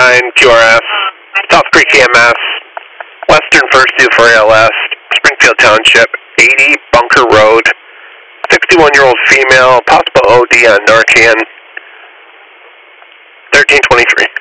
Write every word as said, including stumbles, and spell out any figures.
nine Q R S, South Creek E M S, Western First View for A L S, Springfield Township, eighty Bunker Road, sixty-one-year-old female, possible O D on Narcan, thirteen twenty-three.